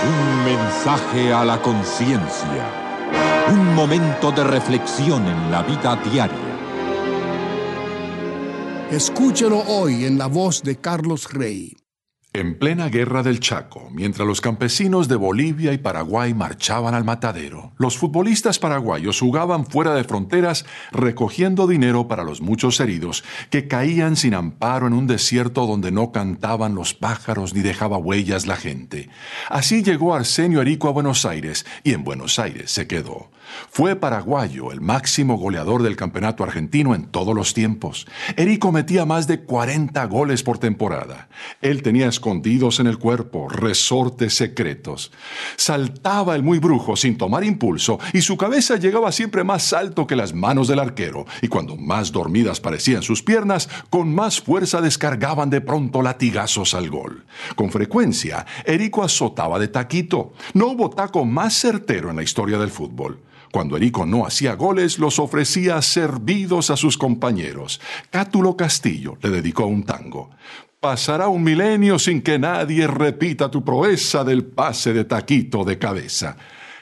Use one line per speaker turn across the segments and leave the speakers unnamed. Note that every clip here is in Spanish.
Un mensaje a la conciencia. Un momento de reflexión en la vida diaria.
Escúchelo hoy en la voz de Carlos Rey.
En plena guerra del Chaco, mientras los campesinos de Bolivia y Paraguay marchaban al matadero, los futbolistas paraguayos jugaban fuera de fronteras recogiendo dinero para los muchos heridos que caían sin amparo en un desierto donde no cantaban los pájaros ni dejaba huellas la gente. Así llegó Arsenio Erico a Buenos Aires y en Buenos Aires se quedó. Fue paraguayo el máximo goleador del campeonato argentino en todos los tiempos. Erico metía más de 40 goles por temporada. Él tenía escondidos en el cuerpo resortes secretos. Saltaba el muy brujo sin tomar impulso y su cabeza llegaba siempre más alto que las manos del arquero, y cuando más dormidas parecían sus piernas, con más fuerza descargaban de pronto latigazos al gol. Con frecuencia, Erico azotaba de taquito. No hubo taco más certero en la historia del fútbol. Cuando Erico no hacía goles, los ofrecía servidos a sus compañeros. Cátulo Castillo le dedicó un tango. Pasará un milenio sin que nadie repita tu proeza del pase de taquito de cabeza.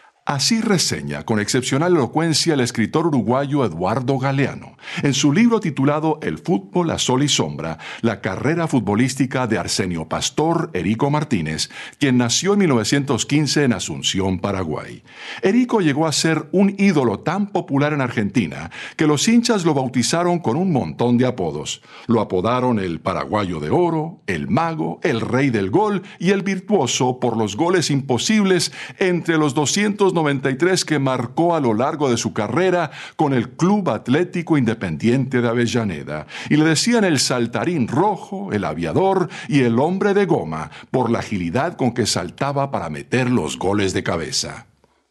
Así reseña con excepcional elocuencia el escritor uruguayo Eduardo Galeano, en su libro titulado El fútbol a sol y sombra, la carrera futbolística de Arsenio Pastor Erico Martínez, quien nació en 1915 en Asunción, Paraguay. Erico llegó a ser un ídolo tan popular en Argentina que los hinchas lo bautizaron con un montón de apodos. Lo apodaron el paraguayo de oro, el mago, el rey del gol y el virtuoso por los goles imposibles entre los 293 que marcó a lo largo de su carrera con el Club Atlético Independiente de Avellaneda, y le decían el saltarín rojo, el aviador y el hombre de goma por la agilidad con que saltaba para meter los goles de cabeza.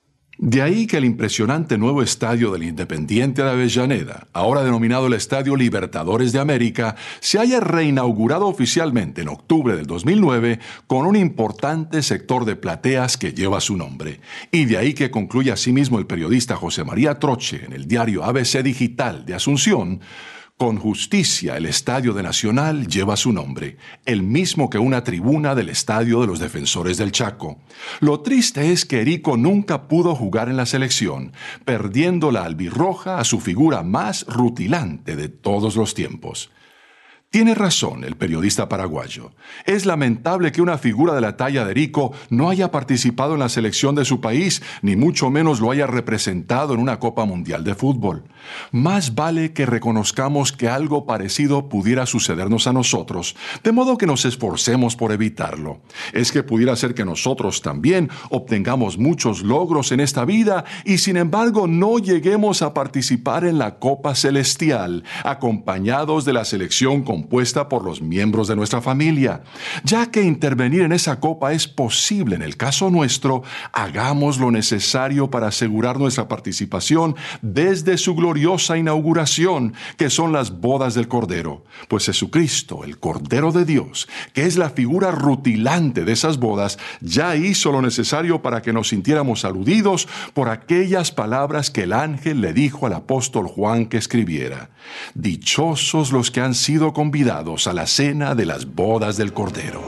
De ahí que el impresionante nuevo estadio del Independiente de Avellaneda, ahora denominado el Estadio Libertadores de América, se haya reinaugurado oficialmente en octubre del 2009 con un importante sector de plateas que lleva su nombre. Y de ahí que concluye asimismo el periodista José María Troche en el diario ABC Digital de Asunción: con justicia, el Estadio de Nacional lleva su nombre, el mismo que una tribuna del Estadio de los Defensores del Chaco. Lo triste es que Erico nunca pudo jugar en la selección, perdiendo la albirroja a su figura más rutilante de todos los tiempos. Tiene razón el periodista paraguayo. Es lamentable que una figura de la talla de Erico no haya participado en la selección de su país, ni mucho menos lo haya representado en una Copa Mundial de Fútbol. Más vale que reconozcamos que algo parecido pudiera sucedernos a nosotros, de modo que nos esforcemos por evitarlo. Es que pudiera ser que nosotros también obtengamos muchos logros en esta vida y sin embargo no lleguemos a participar en la Copa Celestial, acompañados de la selección compuesta por los miembros de nuestra familia. Ya que intervenir en esa copa es posible en el caso nuestro, hagamos lo necesario para asegurar nuestra participación desde su gloriosa inauguración, que son las bodas del Cordero. Pues Jesucristo, el Cordero de Dios, que es la figura rutilante de esas bodas, ya hizo lo necesario para que nos sintiéramos aludidos por aquellas palabras que el ángel le dijo al apóstol Juan que escribiera: dichosos los que han sido convidados a la cena de las bodas del Cordero.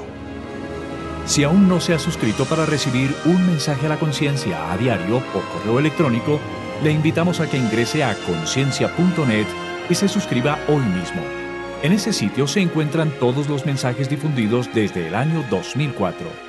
Si aún no se ha suscrito para recibir un mensaje a la conciencia a diario por correo electrónico, le invitamos a que ingrese a conciencia.net y se suscriba hoy mismo. En ese sitio se encuentran todos los mensajes difundidos desde el año 2004.